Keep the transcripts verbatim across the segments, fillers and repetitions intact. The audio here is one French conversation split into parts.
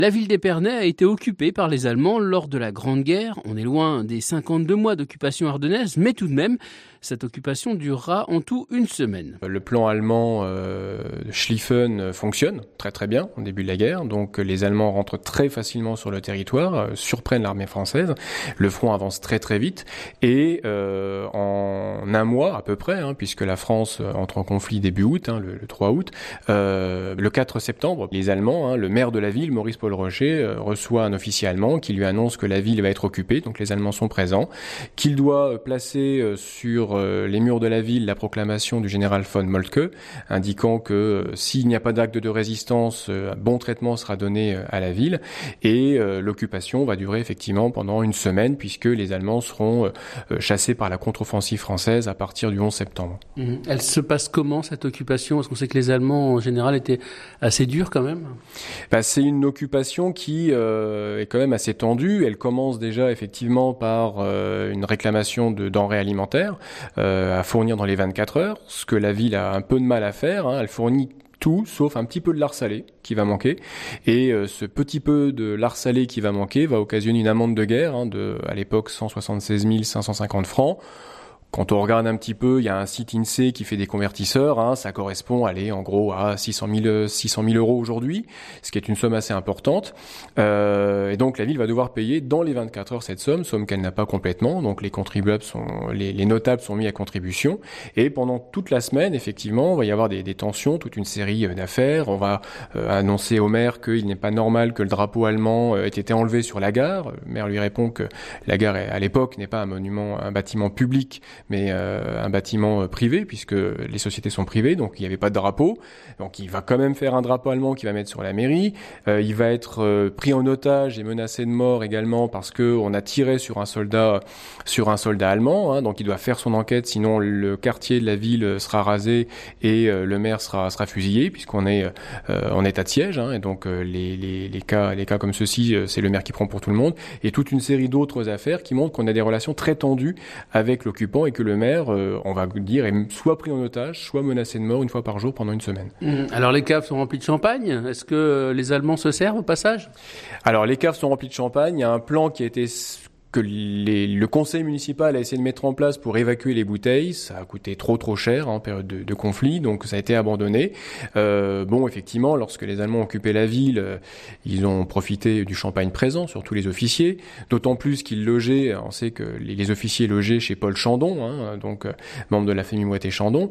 La ville d'Épernay a été occupée par les Allemands lors de la Grande Guerre. On est loin des cinquante-deux mois d'occupation ardennaise, mais tout de même, cette occupation durera en tout une semaine. Le plan allemand euh, de Schlieffen fonctionne très très bien au début de la guerre. Donc les Allemands rentrent très facilement sur le territoire, euh, surprennent l'armée française. Le front avance très très vite et euh, en un mois à peu près, hein, puisque la France entre en conflit début août, hein, le, le trois août, euh, le quatre septembre, les Allemands, hein, le maire de la ville, Maurice Paul Rocher, euh, reçoit un officier allemand qui lui annonce que la ville va être occupée, donc les Allemands sont présents, qu'il doit placer euh, sur euh, les murs de la ville la proclamation du général von Moltke, indiquant que euh, s'il n'y a pas d'acte de résistance, euh, un bon traitement sera donné euh, à la ville, et euh, l'occupation va durer effectivement pendant une semaine, puisque les Allemands seront euh, chassés par la contre-offensive française à partir du onze septembre. Mmh. Elle se passe comment cette occupation ? Parce qu'on sait que les Allemands en général étaient assez durs quand même. Bah, c'est une occupation qui euh, est quand même assez tendue. Elle commence déjà effectivement par euh, une réclamation de denrées alimentaires euh, à fournir dans les vingt-quatre heures, ce que la ville a un peu de mal à faire, hein. Elle fournit tout, sauf un petit peu de lard salé qui va manquer. Et euh, ce petit peu de lard salé qui va manquer va occasionner une amende de guerre, hein, de, à l'époque, cent soixante-seize mille cinq cent cinquante francs. Quand on regarde un petit peu, il y a un site INSEE qui fait des convertisseurs, hein, ça correspond, allez, en gros, à six cent mille euros aujourd'hui, ce qui est une somme assez importante. Euh, et donc la ville va devoir payer dans les vingt-quatre heures cette somme, somme qu'elle n'a pas complètement. Donc les contribuables sont, les, les notables sont mis à contribution. Et pendant toute la semaine, effectivement, il va y avoir des, des tensions, toute une série d'affaires. On va euh, annoncer au maire qu'il n'est pas normal que le drapeau allemand ait été enlevé sur la gare. Le maire lui répond que la gare, à l'époque, n'est pas un monument, un bâtiment public, mais euh, un bâtiment privé, puisque les sociétés sont privées, donc il n'y avait pas de drapeau. Donc il va quand même faire un drapeau allemand qu'il va mettre sur la mairie. Euh, il va être euh, pris en otage et menacé de mort également parce que on a tiré sur un soldat, sur un soldat allemand. Hein, donc il doit faire son enquête, sinon le quartier de la ville sera rasé et euh, le maire sera sera fusillé, puisqu'on est euh, en état de siège. Hein, et donc euh, les les les cas les cas comme ceux-ci, euh, c'est le maire qui prend pour tout le monde. Et toute une série d'autres affaires qui montrent qu'on a des relations très tendues avec l'occupant et que le maire, euh, on va dire, est soit pris en otage, soit menacé de mort une fois par jour pendant une semaine. Mmh. Alors les caves sont remplies de champagne. Est-ce que les Allemands se servent au passage ? Alors les caves sont remplies de champagne. Il y a un plan qui a été que les, le conseil municipal a essayé de mettre en place pour évacuer les bouteilles. Ça a coûté trop trop cher en période de, de conflit, donc ça a été abandonné. Euh, bon, effectivement, lorsque les Allemands ont occupé la ville, euh, ils ont profité du champagne présent, surtout les officiers, d'autant plus qu'ils logeaient, on sait que les, les officiers logeaient chez Paul Chandon, hein, donc euh, membre de la famille Moët-Chandon.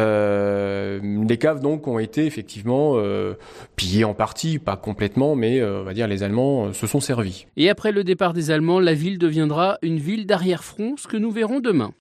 Euh, les caves donc ont été effectivement euh, pillées en partie, pas complètement, mais euh, on va dire les Allemands euh, se sont servis. Et après le départ des Allemands, la ville deviendra une ville d'arrière-front, ce que nous verrons demain.